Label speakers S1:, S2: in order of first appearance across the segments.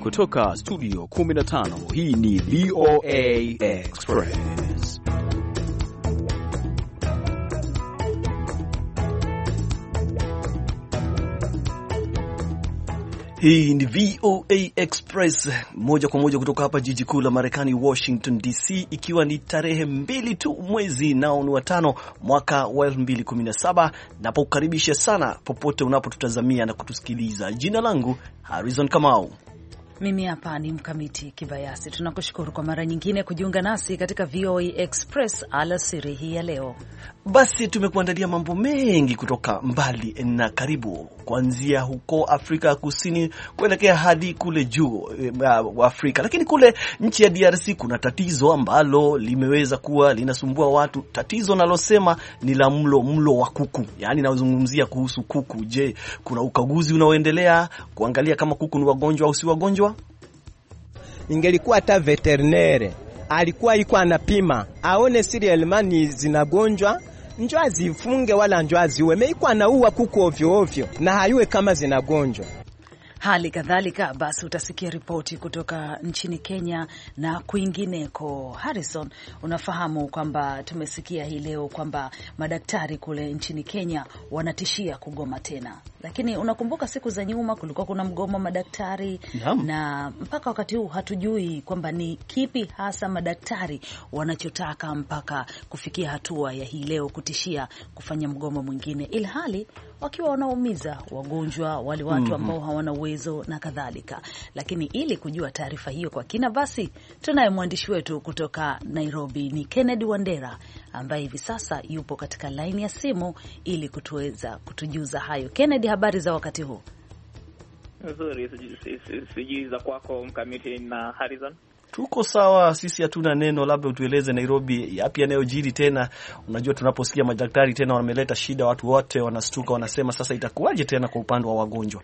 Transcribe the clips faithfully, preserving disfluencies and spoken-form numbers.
S1: kutoka studio kumi na tano, hii ni V O A Express. Hii ni V O A Express moja kwa moja kutoka hapa jiji kuu la Marekani, Washington D C, ikiwa ni tarehe mbili tu mwezi nao ni wa tano mwaka wa elfu mbili kumi na saba. Napokukaribisha sana popote unapotutazamia na kutusikiliza. Jina langu Harrison Kamau.
S2: Mimi hapa ni Mkamiti Kibayasi. Tunakushukuru kwa mara nyingine kujiunga nasi katika V O A Express alasiri hii ya leo.
S1: Basi tumekuandalia mambo mengi kutoka mbali na karibu, kuanzia huko Afrika Kusini kuelekea hadi kule juu uh, Afrika. Lakini kule nchi ya D R C kuna tatizo ambalo limeweza kuwa linasumbua watu. Tatizo nalosema ni la mlo mlo wa kuku. Yaani nazungumzia kuhusu kuku. Je, kuna ukaguzi unaoendelea kuangalia kama kuku ni wagonjwa au si wagonjwa?
S3: Ingelikuwa hata veterinary alikuwa yuko anapima aone serial mani zinagonjwa, njoo azifunge wala njoo aziwe. Meikuwa anaua kuku ovyo ovyo na hayue kama zinagonjwa.
S2: Hali kadhalika basi utasikia ripoti kutoka nchini Kenya na kwingineko. Harrison, unafahamu kwamba tumesikia hii leo kwamba madaktari kule nchini Kenya wanatishia kugoma tena. Lakini unakumbuka siku za nyuma kulikuwa kuna mgomo madaktari Yum. na mpaka wakati huu hatujui kwamba ni kipi hasa madaktari wanachotaka mpaka kufikia hatua ya hii leo kutishia kufanya mgomo mwingine, ilhali wakiwa wanaumiza wagonjwa wale watu ambao hawana uwezo na kadhalika. Lakini ili kujua taarifa hiyo kwa kina, basi tunaye mwandishi wetu kutoka Nairobi, ni Kennedy Wandera, ambaye hivi sasa yupo katika line ya simu ili kutuweza kutujuza hayo. Kennedy, habari za wakati huu?
S4: Nzuri, sijui za kwako Mkamiti na Harrison.
S1: Tuko sawa, sisi hatuna neno. Labda utueleze Nairobi yapi yanayojiri tena. Unajua tunaposikia madaktari tena wameleta shida, watu wote wanastuka, wanasema sasa itakuwaje tena kwa upande wa wagonjwa?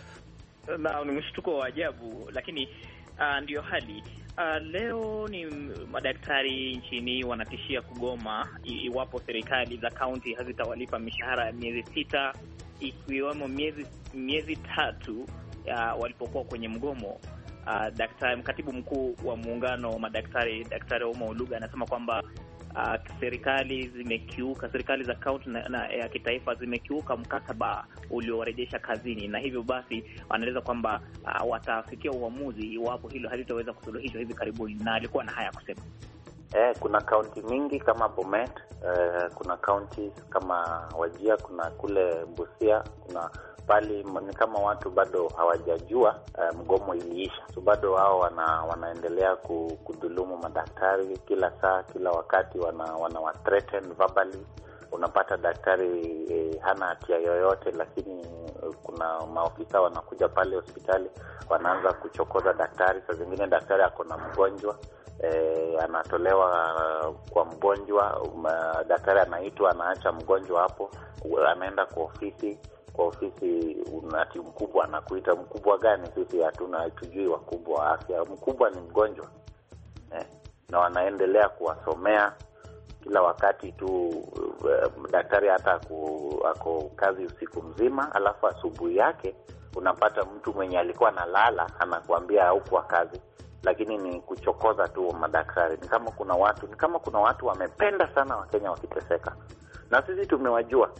S4: Na ni mshtuko wa ajabu, lakini uh, ndio hali. Uh, leo ni madaktari nchini wanatishia kugoma iwapo serikali za kaunti hazitawalipa mishahara ya miezi sita, ikiwemo miezi miezi tatu uh, walipokuwa kwenye mgomo. Uh, daktari mkatibu mkuu wa muungano wa madaktari Daktari Oma Oluga anasema kwamba uh, serikali zimekiuka serikali za kaunti na, na ya kitaifa zimekiuka mkataba uliowarejesha kazini, na hivyo basi wanaeleza kwamba uh, watafikia uamuzi iwapo hilo halitaweza kusuluhishwa hivi karibuni. Na alikuwa na haya kusema.
S5: Eh, kuna kaunti mingi kama Bomet, eh, kuna kaunti kama Wajia, kuna kule Busia, kuna bali ni kama watu bado hawajajua uh, mgomo iliisha. So bado wao wana, wanaendelea kudhulumu madaktari kila saa, kila wakati wana, wana wa threaten verbally. Unapata daktari eh, hana hatia yoyote, lakini eh, kuna maofisa wanakuja pale hospitali wanaanza kuchokoza daktari. Saa zingine daktari ako na mgonjwa, eh, anatolewa kwa mgonjwa, um, daktari anaitwa, anaacha mgonjwa hapo, anaenda kwa ofisi kwa ofisi unati mkubwa anakuita. Mkubwa gani? Sisi hatuna, hatujui wakubwa wa afya. Mkubwa ni mgonjwa eh, na wanaendelea kuwasomea kila wakati tu. Uh, daktari hata ako, ako kazi usiku mzima, alafu asubuhi yake unapata mtu mwenye alikuwa analala anakuambia haukuwa kazi, lakini ni kuchokoza tu madaktari. Ni kama kuna watu ni kama kuna watu wamependa sana Wakenya wakiteseka, na sisi tumewajua.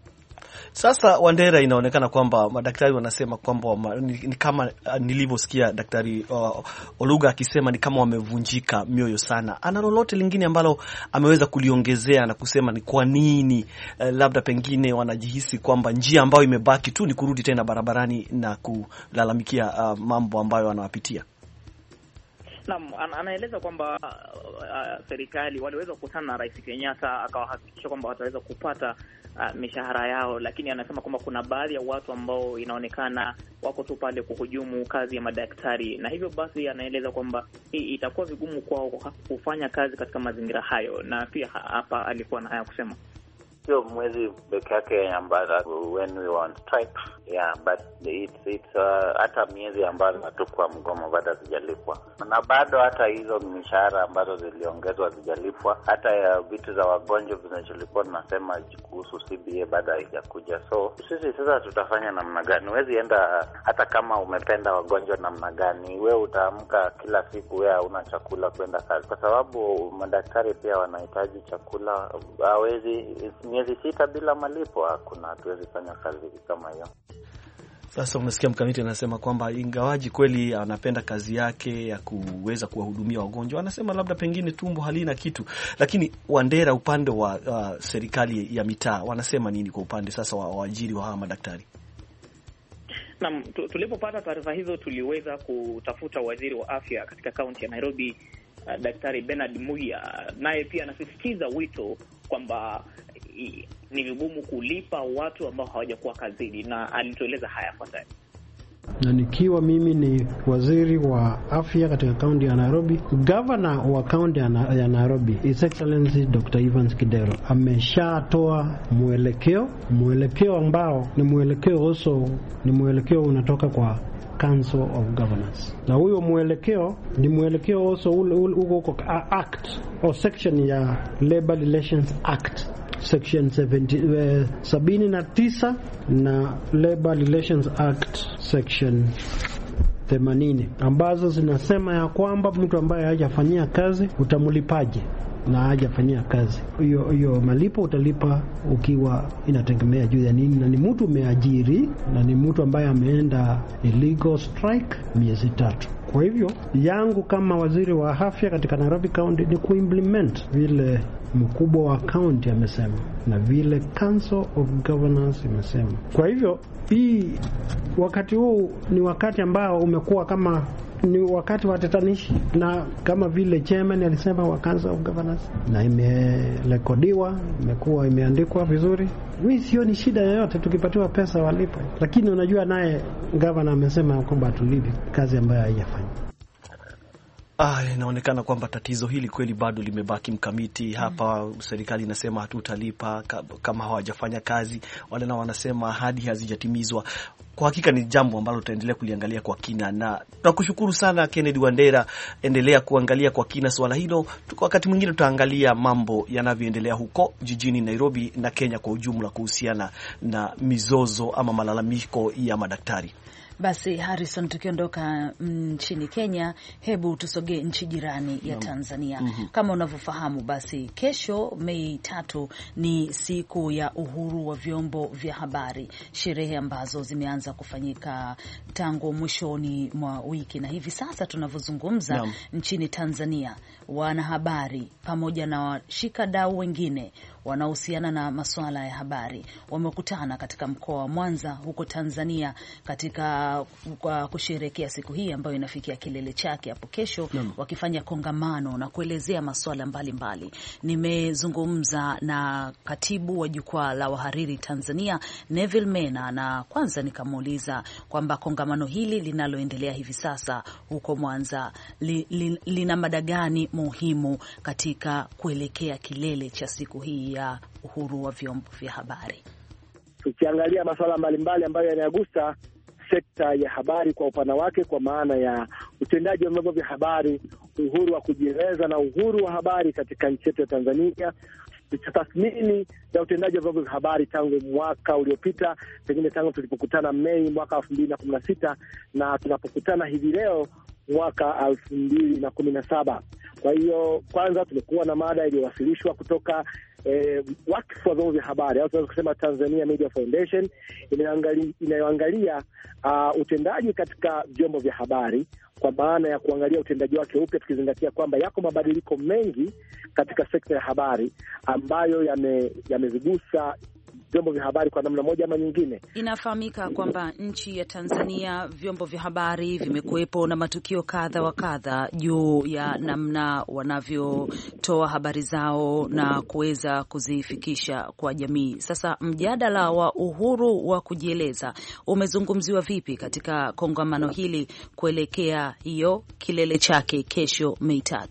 S1: Sasa Wandera, inaonekana kwamba madaktari wanasema kwamba ni, ni kama nilivyosikia Daktari uh, Oluga akisema ni kama wamevunjika mioyo sana. Ana lolote lingine ambalo ameweza kuliongezea na kusema ni kwa nini uh, labda pengine wanajihisi kwamba njia ambayo imebaki tu ni kurudi tena barabarani na kulalamikia uh, mambo ambayo wanawapitia?
S4: Naam, anaeleza kwamba uh, uh, serikali waliweza kukutana na Rais Kenyatta akawahakikisha kwamba wataweza kupata uh, mishahara yao, lakini anasema kwamba kuna baadhi ya watu ambao inaonekana wako tu pale kuhujumu kazi ya madaktari, na hivyo basi anaeleza kwamba hii itakuwa vigumu kwao kufanya kazi katika mazingira hayo. Na pia hapa alikuwa na haya kusema.
S5: Sio mwezi peke yake ambapo when we want strike, Yeah, but it's it's uh, hata miezi ambazo hatukuwa mgomo bado hazijalipwa, na bado hata hizo mishahara ambazo ziliongezwa hazijalipwa, hata ya vitu za wagonjwa vinacholipwa tunasema kuhusu C B A bado haijakuja. So sisi sasa tutafanya namna gani? Huwezi enda hata kama umependa wagonjwa namna gani, wewe utaamka kila siku wewe hauna chakula kwenda kazi, kwa sababu madaktari pia wanahitaji chakula. Hawezi miezi sita bila malipo, hakuna, hatuwezi fanya kazi kama hiyo.
S1: Sasa unasikia Mkamiti anasema kwamba ingawaji kweli anapenda kazi yake ya kuweza kuwahudumia wagonjwa, anasema labda pengine tumbo halina kitu. Lakini Wandera, upande wa uh, serikali ya mitaa wanasema nini kwa upande sasa wa waajiri wa hawa madaktari?
S4: Naam, tulipopata taarifa hizo tuliweza kutafuta waziri wa afya katika kaunti ya Nairobi, uh, Daktari Bernard Muya, naye pia anasisitiza wito kwamba ni vigumu kulipa watu ambao hawajakuwa kazini, na alitueleza haya fuatayo.
S6: Na nikiwa mimi ni waziri wa afya katika kaunti ya Nairobi, governor wa kaunti ya Nairobi, His Excellency Doctor Evans Kidero, ameshatoa mwelekeo, mwelekeo ambao ni mwelekeo also ni mwelekeo unatoka kwa Council of Governors. Na huyo mwelekeo ni mwelekeo also uko kwa act or section ya Labor Relations Act section sabini na tisa na Labor Relations Act section themanini, ambazo zinasema ya kwamba mtu ambaye hajafanyia kazi utamlipaje na hajafanyia kazi. Hiyo hiyo malipo utalipa ukiwa inategemea juu ya nini, na ni mtu umeajiri na ni mtu ambaye ameenda illegal strike miezi tatu. Kwa hivyo yangu kama waziri wa afya katika Nairobi County ni kuimplement vile mkubwa wa county amesema na vile Council of Governors imesema. Kwa hivyo hii wakati huu ni wakati ambao umekuwa kama ni wakati wa tatanishi, na kama vile chairman alisema wa Council of Governors, na imerekodiwa, imekuwa imeandikwa vizuri. Mimi sioni shida yoyote tukipatiwa pesa walipo, lakini unajua naye governor amesema kwamba tulipe kazi ambayo haijafanya.
S1: Ah, inaonekana kwamba tatizo hili kweli bado limebaki Mkamiti. Hapa mm. serikali inasema hatutalipa kama hawajafanya kazi, wale nao wanasema ahadi hazijatimizwa. Kwa hakika ni jambo ambalo tutaendelea kuliangalia kwa kina, na tunakushukuru sana Kennedy Wandera. Endelea kuangalia kwa kina swala hilo. Wakati mwingine tutaangalia mambo yanavyoendelea huko jijini Nairobi na Kenya kwa ujumla kuhusiana na mizozo ama malalamiko ya madaktari.
S2: Basi Harrison, tukiondoka nchini Kenya, hebu tusogee nchi jirani ya Tanzania. Mm-hmm. Kama unavyofahamu, basi kesho Mei tatu ni siku ya uhuru wa vyombo vya habari, sherehe ambazo zimeanza kufanyika tangu mwishoni mwa wiki, na hivi sasa tunavyozungumza no. nchini Tanzania wanahabari pamoja na washikadau wengine wanaohusiana na masuala ya habari wamekutana katika mkoa wa Mwanza huko Tanzania katika kwa kusherehekea siku hii ambayo inafikia kilele chake hapo kesho no. wakifanya kongamano na kuelezea masuala mbalimbali. Nimezungumza na katibu wa jukwaa la wahariri Tanzania Neville Mena, na kwanza nikamuuliza kwamba kongamano hili linaloendelea hivi sasa huko Mwanza li, li, lina mada gani muhimu katika kuelekea kilele cha siku hii ya uhuru wa vyombo vya habari.
S7: Tukiangalia masuala mbalimbali ambayo yanagusa sekta ya habari kwa upana wake, kwa maana ya utendaji wa vyombo vya habari, uhuru wa kujieleza na uhuru wa habari katika nchi yetu ya Tanzania, tathmini ya utendaji wa vyombo vya habari tangu mwaka uliopita, pengine tangu tulipokutana Mei mwaka elfu mbili na kumi na sita na tunapokutana hivi leo mwaka elfu mbili na kumi na saba. Kwa hiyo kwanza tumekuwa na mada iliyowasilishwa kutoka eh, wakfu wa vyombo vya habari au tunaweza kusema Tanzania Media Foundation, inayoangalia uh, utendaji katika vyombo vya habari, kwa maana ya kuangalia utendaji wake upya, tukizingatia kwamba yako mabadiliko mengi katika sekta ya habari ambayo yamevigusa yame vyombo vya habari kwa namna moja ama nyingine.
S2: Inafahamika kwamba nchi ya Tanzania vyombo vya habari vimekuwepo na matukio kadha wa kadha juu ya namna wanavyotoa habari zao na kuweza kuzifikisha kwa jamii. Sasa mjadala wa uhuru wa kujieleza umezungumziwa vipi katika kongamano hili kuelekea hiyo kilele chake kesho Mei tatu?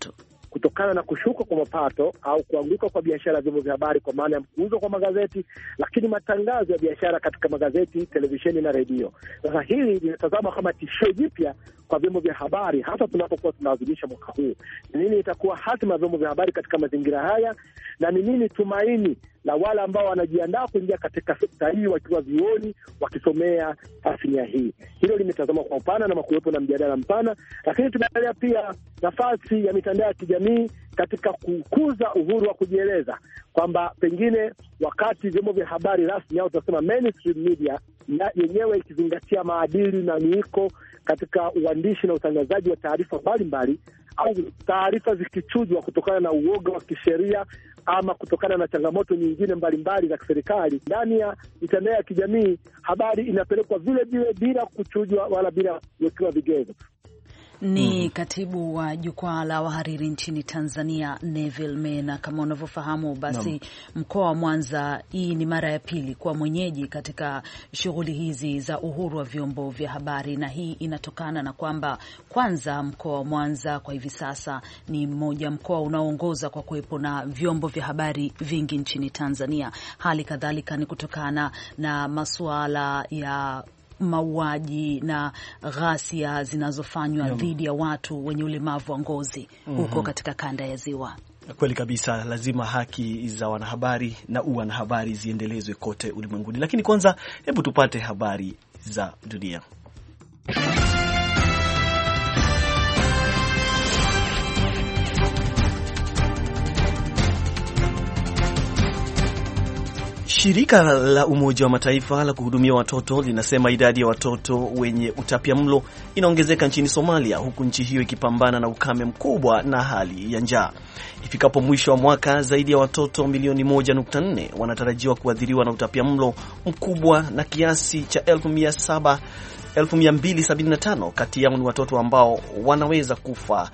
S7: kutokana na kushuka kwa mapato au kuanguka kwa biashara ya vyombo vya habari kwa maana ya kuuzwa kwa magazeti, lakini matangazo ya biashara katika magazeti, televisheni na redio. Sasa hili linatazama kama tishio jipya kwa vyombo vya habari, hasa tunapokuwa tunaadhimisha mwaka huu. Nini itakuwa hatima ya vyombo vya habari katika mazingira haya, na ni nini tumaini la wale ambao wanajiandaa kuingia katika sekta hii wakiwa vioni wakisomea tasnia hii? Hilo limetazama kwa upana na makuwepo na mjadala mpana, lakini tunaangalia pia nafasi ya mitandao ya kijamii katika kukuza uhuru wa kujieleza, kwamba pengine wakati vyombo vya habari rasmi au tunasema mainstream media yenyewe ikizingatia maadili na miiko katika uandishi na utangazaji wa taarifa mbalimbali, au taarifa zikichujwa kutokana na uoga wa kisheria ama kutokana na changamoto nyingine mbalimbali za kiserikali, ndani ya mitandao ya kijamii habari inapelekwa vile vile bila kuchujwa wala bila kuwekewa vigezo.
S2: Ni mm. Katibu wa jukwaa la wahariri nchini Tanzania, Neville Mena. Kama unavyofahamu basi no. Mkoa wa Mwanza, hii ni mara ya pili kwa mwenyeji katika shughuli hizi za uhuru wa vyombo vya habari, na hii inatokana na kwamba kwanza mkoa wa Mwanza kwa hivi sasa ni mmoja mkoa unaoongoza kwa kuwepo na vyombo vya habari vingi nchini Tanzania. Hali kadhalika ni kutokana na masuala ya mauaji na ghasia zinazofanywa dhidi ya watu wenye ulemavu wa ngozi huko mm-hmm. katika kanda ya Ziwa.
S1: Kweli kabisa, lazima haki za wanahabari na uwanahabari ziendelezwe kote ulimwenguni. Lakini kwanza hebu tupate habari za dunia. Shirika la Umoja wa Mataifa la kuhudumia watoto linasema idadi ya watoto wenye utapiamlo inaongezeka nchini Somalia, huku nchi hiyo ikipambana na ukame mkubwa na hali ya njaa. Ifikapo mwisho wa mwaka, zaidi ya watoto milioni moja nukta nne wanatarajiwa kuathiriwa na utapiamlo mkubwa, na kiasi cha elfu mia mbili sabini na tano kati yao ni watoto ambao wanaweza kufa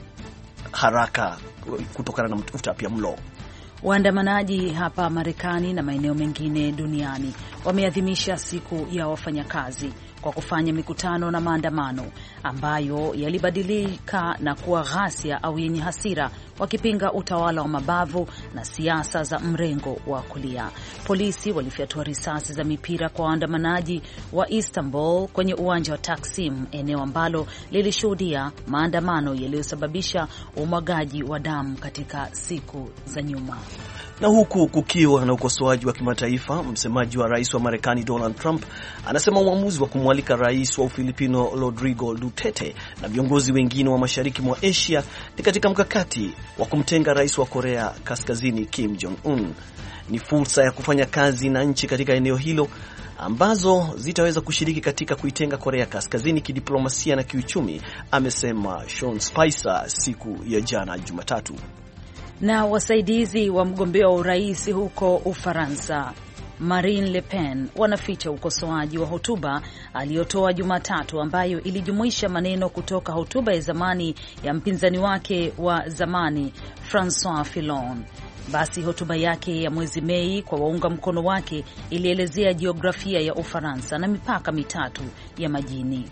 S1: haraka kutokana na utapiamlo.
S2: Waandamanaji hapa Marekani na maeneo mengine duniani wameadhimisha siku ya wafanyakazi kwa kufanya mikutano na maandamano ambayo yalibadilika na kuwa ghasia au yenye hasira, wakipinga utawala wa mabavu na siasa za mrengo wa kulia. Polisi walifyatua risasi za mipira kwa waandamanaji wa Istanbul kwenye uwanja wa Taksim, eneo ambalo lilishuhudia maandamano yaliyosababisha umwagaji wa damu katika siku za nyuma.
S1: Na huku kukiwa na ukosoaji wa kimataifa, msemaji wa rais wa Marekani Donald Trump anasema uamuzi wa kumwalika rais wa Ufilipino Rodrigo Duterte na viongozi wengine wa mashariki mwa Asia ni katika mkakati wa kumtenga rais wa Korea Kaskazini Kim Jong-un. Ni fursa ya kufanya kazi na nchi katika eneo hilo ambazo zitaweza kushiriki katika kuitenga Korea Kaskazini kidiplomasia na kiuchumi, amesema Sean Spicer siku ya jana Jumatatu.
S2: Na wasaidizi wa mgombea wa urais huko Ufaransa Marine Le Pen wanaficha ukosoaji wa hotuba aliyotoa Jumatatu, ambayo ilijumuisha maneno kutoka hotuba ya zamani ya mpinzani wake wa zamani Francois Fillon. Basi hotuba yake ya mwezi Mei kwa waunga mkono wake ilielezea jiografia ya Ufaransa na mipaka mitatu ya majini.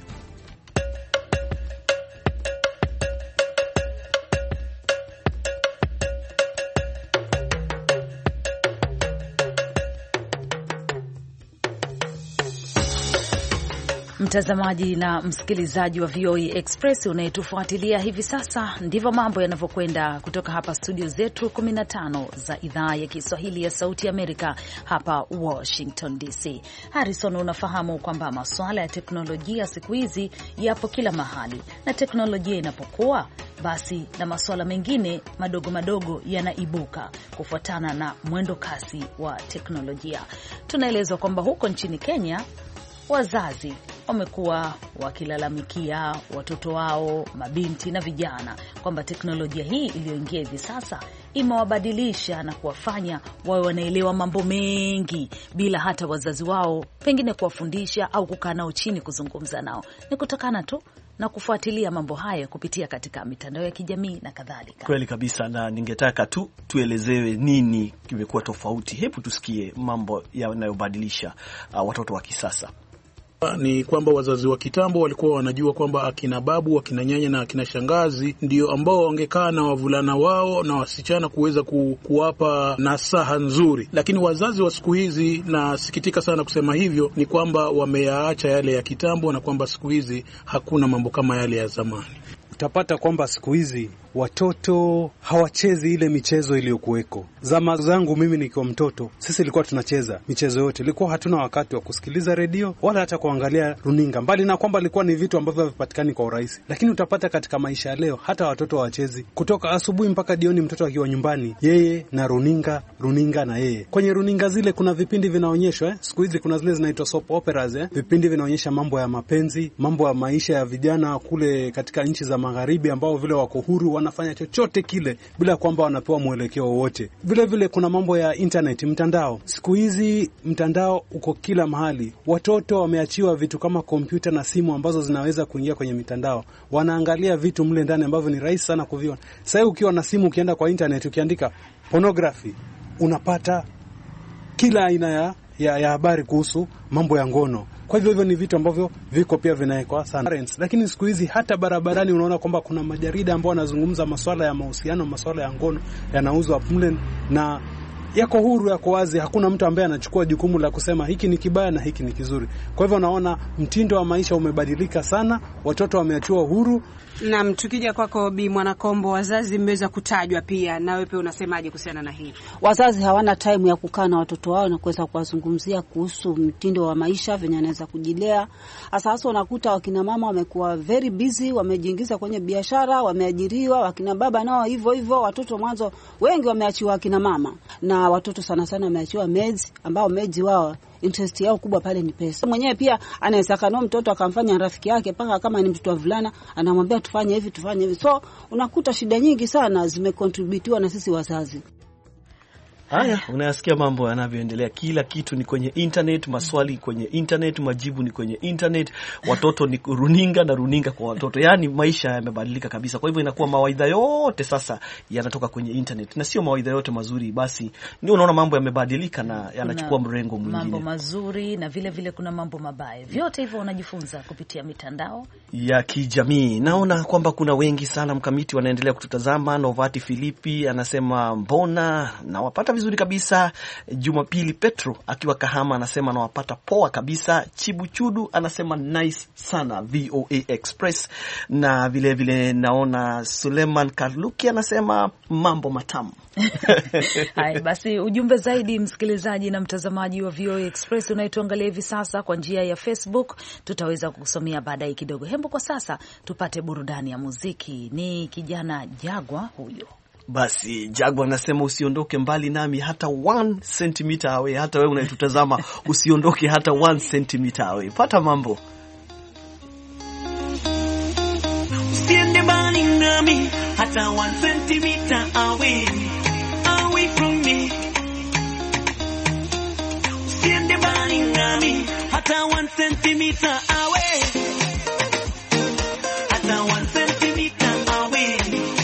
S2: Mtazamaji na msikilizaji wa V O A Express unayetufuatilia hivi sasa, ndivyo mambo yanavyokwenda kutoka hapa studio zetu kumi na tano za idhaa ya Kiswahili ya Sauti Amerika hapa Washington D C. Harrison, unafahamu kwamba masuala ya teknolojia siku hizi yapo kila mahali, na teknolojia inapokuwa basi na masuala mengine madogo madogo yanaibuka kufuatana na mwendo kasi wa teknolojia. Tunaelezwa kwamba huko nchini Kenya wazazi wamekuwa wakilalamikia watoto wao, mabinti na vijana, kwamba teknolojia hii iliyoingia hivi sasa imewabadilisha na kuwafanya wawe wanaelewa mambo mengi bila hata wazazi wao pengine kuwafundisha au kukaa nao chini kuzungumza nao. Ni kutokana tu na kufuatilia mambo haya kupitia katika mitandao ya kijamii na kadhalika.
S1: Kweli kabisa, na ningetaka tu tuelezewe nini kimekuwa tofauti. Hebu tusikie mambo yanayobadilisha uh, watoto wa kisasa.
S8: Ni kwamba wazazi wa kitambo walikuwa wanajua kwamba akina babu, akina nyanya na akina shangazi ndio ambao wangekaa na wavulana wao na wasichana kuweza ku, kuwapa nasaha nzuri. Lakini wazazi wa siku hizi, na sikitika sana kusema hivyo, ni kwamba wameyaacha yale ya kitambo na kwamba siku hizi hakuna mambo kama yale ya zamani.
S9: Utapata kwamba siku hizi watoto hawachezi ile michezo iliyokuweko. Zama zangu mimi nikiwa mtoto, sisi ilikuwa tunacheza michezo yote. Ilikuwa hatuna wakati wa kusikiliza redio wala hata kuangalia runinga. Mbali na kwamba ilikuwa ni vitu ambavyo havipatikani kwa urahisi. Lakini utapata katika maisha ya leo hata watoto hawachezi. Kutoka asubuhi mpaka jioni mtoto akiwa nyumbani, yeye na runinga, runinga na yeye. Kwenye runinga zile kuna vipindi vinaonyeshwa eh. Siku hizi kuna zile zinaitwa soap operas eh. Vipindi vinaonyesha mambo ya mapenzi, mambo ya maisha ya vijana kule katika nchi za magharibi ambao vile wako huru, wanafanya chochote kile bila kwamba wanapewa mwelekeo wowote. Vile vile kuna mambo ya internet, mtandao. Siku hizi mtandao uko kila mahali. Watoto wameachiwa vitu kama kompyuta na simu ambazo zinaweza kuingia kwenye mitandao. Wanaangalia vitu mle ndani ambavyo ni rahisi sana kuviona. Sasa ukiwa na simu, ukienda kwa internet ukiandika pornography, unapata kila aina ya ya, ya habari kuhusu mambo ya ngono. Kwa hivyo hivyo ni vitu ambavyo viko pia vinawekwa sana. Lakini siku hizi hata barabarani unaona kwamba kuna majarida ambao wanazungumza masuala ya mahusiano, masuala ya ngono yanauzwa mle na yako huru, yako wazi. Hakuna mtu ambaye anachukua jukumu la kusema hiki ni kibaya na hiki ni kizuri. Kwa hivyo naona mtindo wa maisha umebadilika sana, watoto wameachiwa huru.
S10: Na tukija kwako Bi Mwanakombo, wazazi mmeweza kutajwa pia, na wewe pia unasemaje kuhusiana na hili?
S11: Wazazi hawana time ya kukaa na watoto wao na kuweza kuwazungumzia kuhusu mtindo wa maisha, venye anaweza kujilea. Hasa hasa unakuta wakina mama wamekuwa very busy, wamejiingiza kwenye biashara, wameajiriwa, wakina baba nao hivyo hivyo. Watoto mwanzo wengi wameachiwa wakina mama, na watoto sana sana wameachiwa maids, ambao maids wao interest yao kubwa pale ni pesa. Mwenyewe pia anaweza kanua mtoto akamfanya rafiki yake, paka kama ni mtoto wa vulana anamwambia tufanye hivi tufanye hivi. So unakuta shida nyingi sana zimecontributiwa na sisi wazazi.
S1: Haya, unayasikia mambo yanavyoendelea. Kila kitu ni kwenye internet, maswali kwenye internet, majibu ni kwenye internet, watoto ni runinga na runinga kwa watoto. Yaani maisha yamebadilika kabisa. Kwa hivyo inakuwa mawaidha yote sasa yanatoka kwenye internet. Na sio mawaidha yote mazuri, basi ndio unaona mambo yamebadilika na yanachukua mrengo mwingine.
S2: Mambo mazuri na vile vile kuna mambo mabaya. Vyote hivyo unajifunza kupitia mitandao
S1: ya kijamii. Naona kwamba kuna wengi sana Mkamiti wanaendelea kututazama. Novati Filipi anasema mbona na wapata vizuri kabisa. Jumapili Petro akiwa Kahama anasema nawapata poa kabisa. Chibuchudu anasema nice sana V O A Express. Na vile vile naona Suleiman Karluki anasema mambo matamu.
S2: Hai, basi ujumbe zaidi msikilizaji na mtazamaji wa V O A Express unaituangalia hivi sasa kwa njia ya Facebook tutaweza kukusomea baadaye kidogo. Hembo kwa sasa tupate burudani ya muziki. Ni kijana Jagwa huyo.
S1: Basi Jagwa anasema usiondoke mbali nami hata one centimeter away. Hata wewe unayetutazama usiondoke hata one centimeter away. Pata mambo.
S12: Usiende mbali nami hata one centimeter away. Away from me. Usiende mbali nami hata one centimeter away. Hata one centimeter away.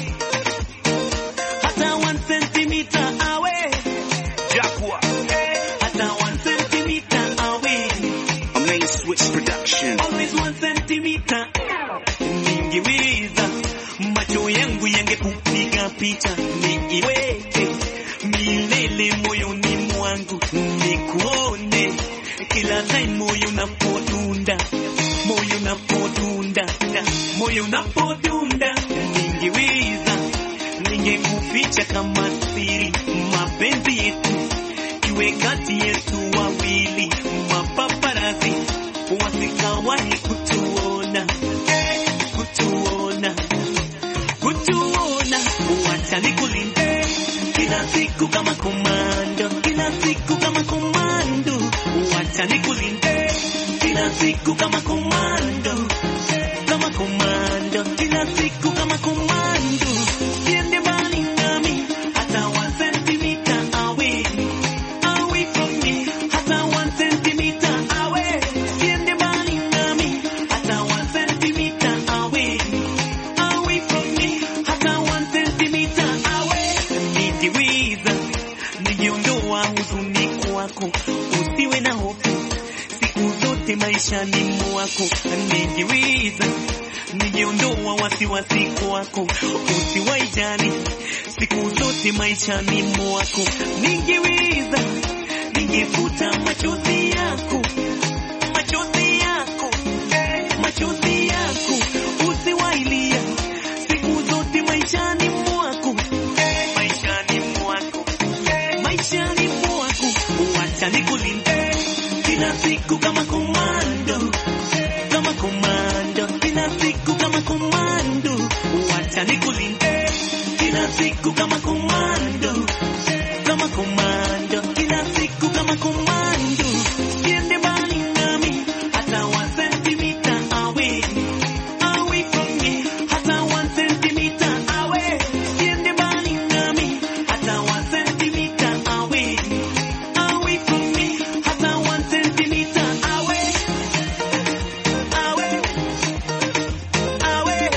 S13: Production.
S12: Always one centimeter. Ningeweza macho yangu yangekupiga picha niiweke milele moyoni mwangu nikuone kila time moyo unapodunda moyo unapodunda moyo unapodunda. Ningeweza ningekuficha kama siri mapenzi yetu iwe kati yetu wawili. Mapaparazi wasikawahi kutuona, kutuona, kutuona. Wacha nikulinde kila siku kama komando, kila siku kama komando. Wacha nikulinde kila siku kama komando, kama komando, kila siku kama komando. Siende mbali nami hata one centimeter away, away from me hata one centimeter away. Siende mbali nami hata one centimeter away, away from me hata one centimeter away. Nijiwiza nijiondoa huzuni kwako, usiwe na hofu siku zote maisha maishani mwako, nijiwiza nijiondoa wasiwasi wako, usiwaijani siku zote maishani mwako, nijiwiza nijifuta machozi yako, machozi yako, machozi yako, usiwailia siku zote maishani mwako, maishani mwako, maishani mwako, wacha nikulinde kila siku kama komando, kama komando, kila siku kama komando, wacha nikulinde kila siku kama komando, kama komando, kila siku kama komando, siende mbali nami hata one centimeter away, away from me, hata one centimeter away, siende mbali nami hata one centimeter away, away from me, hata one centimeter away, away, away,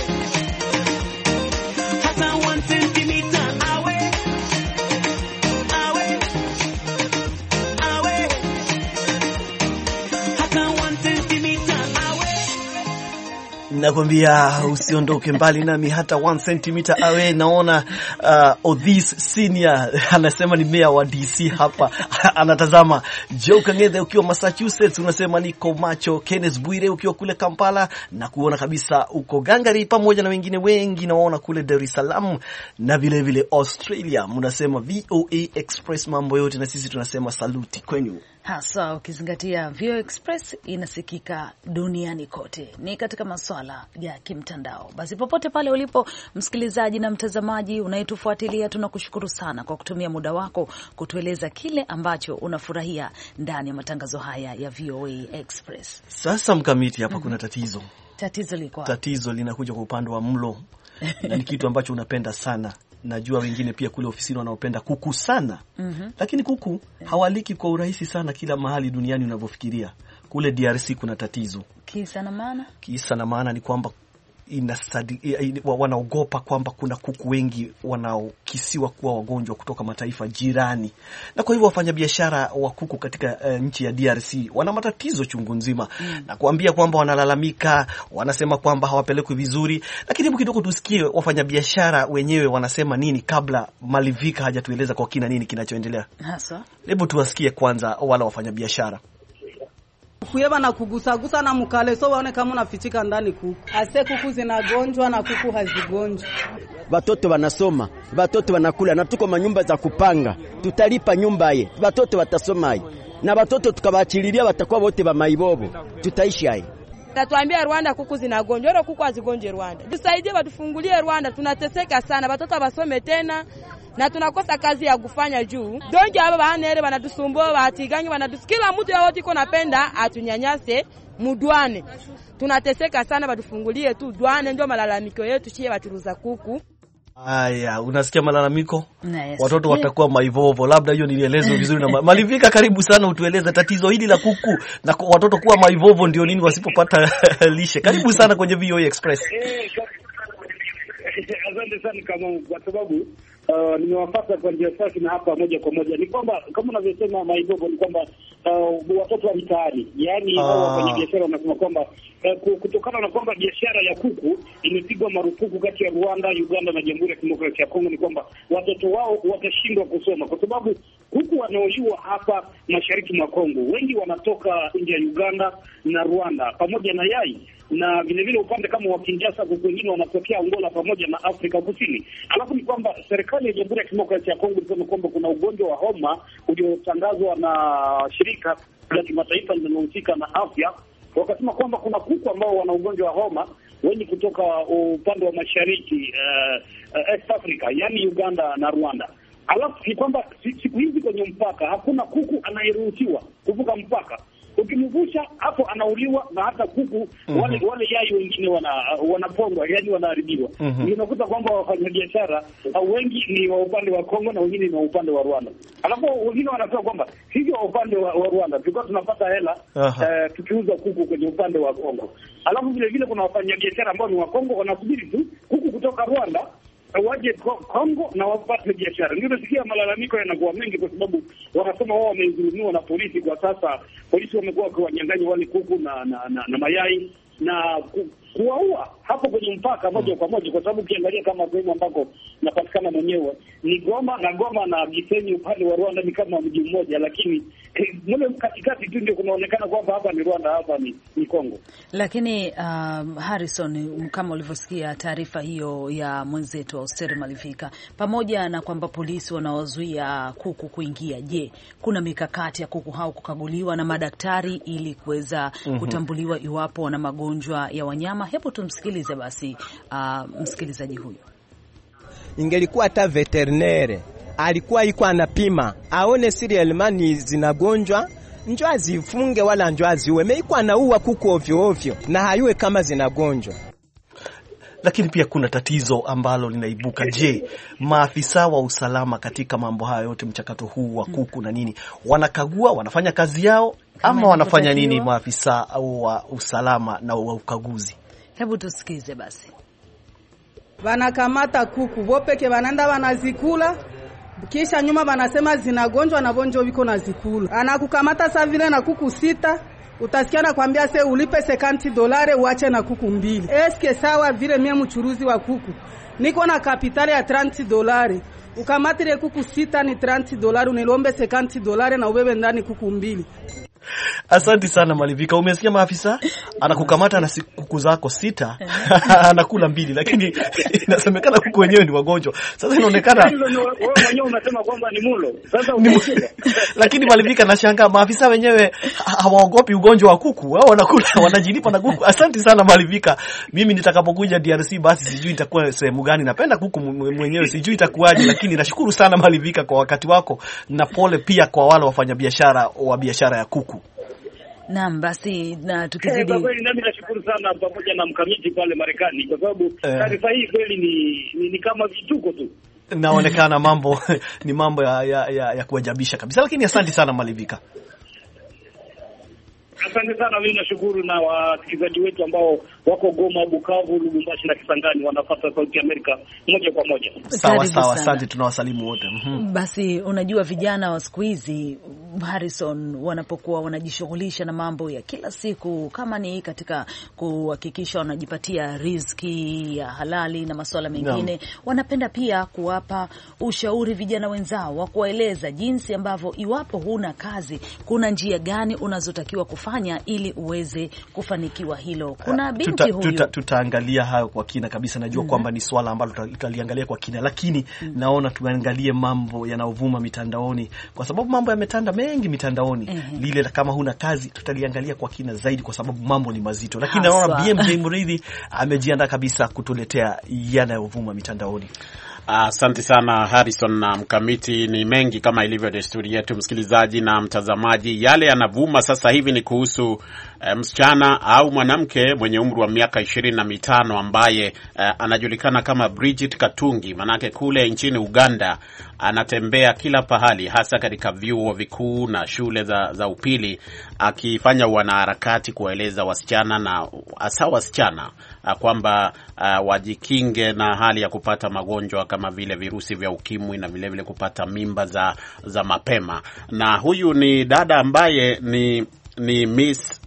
S12: hata one centimeter away, away, away, hata one centimeter away.
S1: Nakwambia usiondoke mbali nami hata one centimeter away. Naona uh, Odhis Senior anasema ni mayor wa D C hapa anatazama. Joe Kang'ethe ukiwa Massachusetts unasema niko macho. Kenneth Bwire ukiwa kule Kampala na kuona kabisa uko gangari, pamoja na wengine wengi naona kule Dar es Salaam na vile vile Australia. Mnasema V O A Express mambo yote, na sisi tunasema saluti kwenu.
S2: Hasa ukizingatia V O A Express inasikika duniani kote, ni katika masuala ya kimtandao. Basi popote pale ulipo msikilizaji na mtazamaji unayetufuatilia, tunakushukuru sana kwa kutumia muda wako kutueleza kile ambacho unafurahia ndani ya matangazo haya ya V O A Express.
S1: Sasa Mkamiti, hapa mm-hmm. kuna tatizo.
S2: Tatizo liko.
S1: Tatizo linakuja kwa upande wa mlo. Na ni kitu ambacho unapenda sana. Najua wengine pia kule ofisini wanaopenda kuku sana. Mm-hmm. Lakini kuku hawaliki kwa urahisi sana kila mahali duniani unavyofikiria. Kule D R C kuna tatizo.
S2: Kisa na maana? Kisa
S1: na maana ni kwamba inasadi, wanaogopa kwamba kuna kuku wengi wanaokisiwa kuwa wagonjwa kutoka mataifa jirani. Na kwa hivyo wafanyabiashara wa kuku katika uh, nchi ya D R C wana matatizo chungu nzima. Mm. Na kuambia kwamba wanalalamika, wanasema kwamba hawapelekwi vizuri. Lakini hebu kidogo tusikie wafanyabiashara wenyewe wanasema nini kabla Malivika hajatueleza kwa kina nini kinachoendelea.
S2: Hasa.
S1: Hebu tuwasikie kwanza wala wafanyabiashara.
S13: Kuyeba na kugusa-gusa na mkale so waone kama unafichika ndani kuku. Ase kuku zinagonjwa na kuku hazigonjwa.
S14: Watoto wanasoma, watoto wanakula na tuko manyumba za kupanga. Tutalipa nyumba ye, watoto watasoma ye. Na watoto tukawaachililia watakuwa wote ba maibobo. Tutaishi hai.
S15: Tatuambia Rwanda kuku zinagonjwa, ro kuku hazigonje Rwanda. Tusaidie watufungulie Rwanda, tunateseka sana, watoto wasome tena. Na tunakosa kazi ya kufanya juu. Donge hapa bahanere banatusumbua, batiganyi banatusikila mtu yote iko napenda atunyanyase mudwane. Tunateseka sana, batufungulie tu dwane, ndio malalamiko yetu chie bachuruza kuku.
S1: Aya, unasikia malalamiko? Yes. Watoto watakuwa maivovo. Labda hiyo nielezo vizuri na Malivika, karibu sana utueleze tatizo hili la kuku na watoto kuwa maivovo ndio nini wasipopata lishe. Karibu sana kwenye V O A Express.
S16: Asante sana kama kwa sababu Uh, nimewapata kwa njia safi na hapa moja kwa moja. Ni kwamba kama unavyosema maibogo ni kwamba uh, watoto wa mitaani, yaani ah. hao wafanya biashara wanasema kwamba uh, kutokana na kwamba biashara ya kuku imepigwa marufuku kati ya Rwanda, Uganda na Jamhuri ya Kidemokrasia ya Kongo, ni kwamba watoto wao watashindwa kusoma kwa sababu kuku wanaoliwa hapa mashariki mwa Kongo wengi wanatoka nje ya Uganda na Rwanda pamoja na yai, na vile vile upande kama wa Kinshasa kuku wengine wanatokea Angola pamoja na Afrika Kusini. Alafu ni kwamba serikali ya Jamhuri ya Kidemokrasia ya Kongo ilisema kwamba kuna ugonjwa wa homa uliotangazwa na shirika la kimataifa linalohusika na afya, wakasema kwamba kuna kuku ambao wana ugonjwa wa homa wengi kutoka upande wa mashariki uh, uh, East Africa, yani Uganda na Rwanda. Alafu ni kwamba siku hizi kwenye mpaka hakuna kuku anayeruhusiwa kuvuka mpaka. Ukimvusha hapo anauliwa, na hata kuku mm-hmm. wale wale yai wengine wana wanapongwa, yani wanaharibiwa. Mm-hmm. Unakuta kwamba wafanyabiashara wengi ni wa upande wa Kongo na wengine ni wa upande wa Rwanda. Alafu wengine wanasema kwamba sisi wa upande wa, wa Rwanda tulikuwa tunapata hela uh, tukiuza kuku kwenye upande wa Kongo. Alafu vile vile kuna wafanyabiashara ambao ni wa Kongo wanasubiri tu kuku kutoka Rwanda waje Kongo na wapate biashara. Ndio nasikia malalamiko yanakuwa mengi, kwa sababu wanasema wao wamedhulumiwa na polisi. Kwa sasa polisi wamekuwa wakiwanyang'anya wale kuku na na, na, na mayai na ku, kuwaua hapo kwenye mpaka moja kwa moja, kwa sababu ukiangalia kama sehemu ambako napatikana mwenyewe ni Goma, na Goma na Gisenyi upande wa Rwanda ni kama mji mmoja, lakini eh, mle katikati tu ndio kunaonekana kwamba hapa ni Rwanda, hapa ni, ni Kongo.
S2: Lakini um, Harrison, kama ulivyosikia taarifa hiyo ya mwenzetu Austeri Malivika, pamoja na kwamba polisi wanawazuia kuku kuingia, je, kuna mikakati ya kuku hao kukaguliwa na madaktari ili kuweza mm -hmm. kutambuliwa iwapo wana magonjwa ya wanyama? Hebu tumsikilize basi uh, msikilizaji huyu.
S3: Ingelikuwa hata veterinary alikuwa iko anapima aone serialmani zinagonjwa, njoo azifunge wala njoo aziue. Meiko anaua kuku ovyo ovyo na hayue kama zinagonjwa.
S1: Lakini pia kuna tatizo ambalo linaibuka. Je, maafisa wa usalama katika mambo haya yote, mchakato huu wa kuku na nini, wanakagua, wanafanya kazi yao ama wanafanya nini maafisa wa usalama na wa ukaguzi?
S2: Hebu tusikize basi.
S13: Wanakamata kuku wopeke, wanaenda wanazikula, kisha nyuma wanasema zinagonjwa na bonjo wiko na zikula. Anakukamata saa vile na kuku sita, utasikia na kwambia se ulipe sekanti dolare uache na kuku mbili. Eske sawa vile mie mchuruzi wa kuku niko na kapitali ya trenti dolare, ukamatire kuku sita ni trenti dolare, unilombe sekanti dolare na ubebe ndani kuku mbili.
S1: Asante sana Malivika. Umesikia maafisa anakukamata na kuku zako sita anakula mbili, lakini inasemekana kuku wenyewe ni wagonjwa. Sasa inaonekana
S16: wewe mwenyewe unasema kwamba ni mulo. Sasa umesikia.
S1: Lakini Malivika, nashangaa maafisa wenyewe hawaogopi ugonjwa wa kuku, wao wanakula, wanajilipa na kuku. Asante sana Malivika. Mimi nitakapokuja D R C basi sijui itakuwa sehemu gani. Napenda kuku mwenyewe, sijui itakuwaje, lakini nashukuru sana Malivika kwa wakati wako, na pole pia kwa wale wafanyabiashara wa biashara ya kuku.
S2: Naam, basi na tukizidi.
S16: Kwa kweli nami nashukuru sana pamoja na mkamiti pale Marekani, kwa sababu taarifa hii kweli ni, ni, ni kama vituko tu.
S1: Naonekana mambo ni mambo ya ya, ya, ya kuajabisha kabisa, lakini asante sana Malivika.
S16: Asante sana, mimi nashukuru na wasikilizaji wetu ambao wako Goma, Bukavu, Lubumbashi na Kisangani wanafuata Sauti ya Amerika moja kwa moja.
S1: Sawa sawa, asante, tunawasalimu wote.
S2: Mm-hmm. Basi unajua vijana wa siku hizi Harrison, wanapokuwa wanajishughulisha na mambo ya kila siku, kama ni katika kuhakikisha wanajipatia riziki ya halali na masuala mengine, no. wanapenda pia kuwapa ushauri vijana wenzao, wa kueleza jinsi ambavyo iwapo huna kazi, kuna njia gani unazotakiwa kufanya ili uweze kufanikiwa hilo. Kuna binti tuta, huyu
S1: tuta, tutaangalia hayo kwa kina kabisa. Najua mm -hmm. kwamba ni swala ambalo tutaliangalia kwa kina, lakini mm -hmm. naona tuangalie mambo yanayovuma mitandaoni, kwa sababu mambo yametanda mengi mitandaoni. mm -hmm. Lile kama huna kazi tutaliangalia kwa kina zaidi, kwa sababu mambo ni mazito, lakini naona B M J Mridhi amejiandaa kabisa kutuletea yanayovuma mitandaoni.
S17: Asante uh, sana Harrison na mkamiti. Ni mengi kama ilivyo desturi yetu, msikilizaji na mtazamaji. Yale yanavuma sasa hivi ni kuhusu uh, msichana au mwanamke mwenye umri wa miaka ishirini na mitano ambaye uh, anajulikana kama Bridget Katungi. Manake kule nchini Uganda anatembea kila pahali, hasa katika vyuo vikuu na shule za, za upili, akifanya wanaharakati kueleza wasichana na hasa wasichana uh, kwamba uh, wajikinge na hali ya kupata magonjwa kama vile virusi vya ukimwi na vile vile kupata mimba za za mapema. Na huyu ni dada ambaye ni ni Miss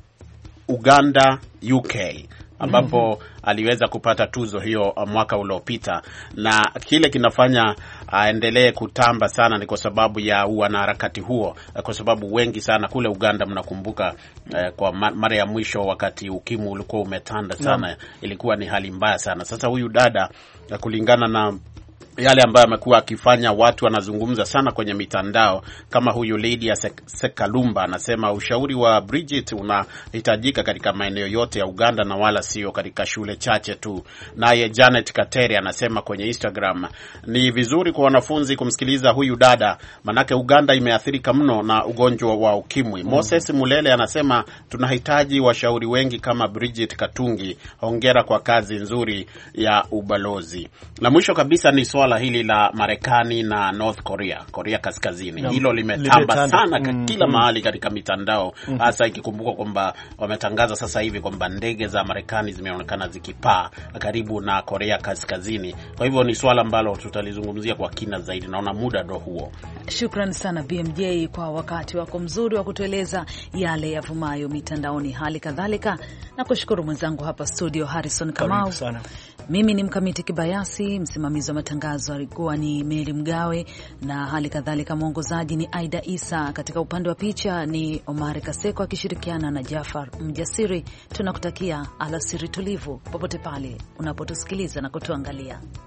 S17: Uganda U K, ambapo mm-hmm. aliweza kupata tuzo hiyo mwaka uliopita, na kile kinafanya aendelee kutamba sana ni kwa sababu ya wanaharakati huo, kwa sababu wengi sana kule Uganda, mnakumbuka eh, kwa mara ya mwisho wakati ukimwi ulikuwa umetanda sana, no. ilikuwa ni hali mbaya sana. Sasa huyu dada, kulingana na yale ambayo amekuwa akifanya, watu wanazungumza sana kwenye mitandao, kama huyu Lydia Sekalumba anasema ushauri wa Bridget unahitajika katika maeneo yote ya Uganda na wala sio katika shule chache tu. Naye Janet Kateri anasema kwenye Instagram, ni vizuri kwa wanafunzi kumsikiliza huyu dada, manake Uganda imeathirika mno na ugonjwa wa ukimwi. Mm. Moses Mulele anasema tunahitaji washauri wengi kama Bridget Katungi, hongera kwa kazi nzuri ya ubalozi. Na mwisho kabisa ni swali swala hili la Marekani na North Korea, Korea Kaskazini. No. Hilo limetamba sana mm, kila mm. mahali katika mitandao, hasa mm. ikikumbuka kwamba wametangaza sasa hivi kwamba ndege za Marekani zimeonekana zikipaa karibu na Korea Kaskazini. Kwa hivyo ni swala ambalo tutalizungumzia kwa kina zaidi. Naona muda ndo huo.
S2: Shukran sana B M J kwa wakati wako mzuri wa kutueleza yale yavumayo mitandaoni. Hali kadhalika na kushukuru mwenzangu hapa studio Harrison Kamau. Mimi ni Mkamiti Kibayasi, msimamizi wa matangazo alikuwa ni Mary Mgawe, na hali kadhalika mwongozaji ni Aida Isa. Katika upande wa picha ni Omari Kaseko akishirikiana na Jafar Mjasiri. Tunakutakia alasiri tulivu popote pale unapotusikiliza na kutuangalia.